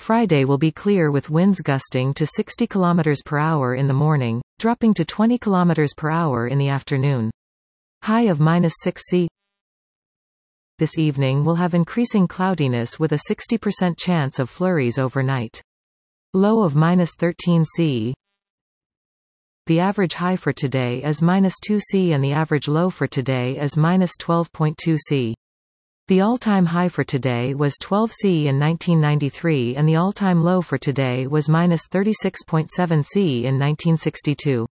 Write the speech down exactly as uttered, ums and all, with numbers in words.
Friday will be clear with winds gusting to sixty kilometers per hour in the morning, dropping to twenty kilometers per hour in the afternoon. High of minus six Celsius. This evening will have increasing cloudiness with a sixty percent chance of flurries overnight. Low of minus thirteen Celsius. The average high for today is minus two Celsius and the average low for today is minus twelve point two Celsius. The all-time high for today was twelve Celsius in nineteen ninety-three and the all-time low for today was minus thirty-six point seven Celsius in nineteen sixty-two.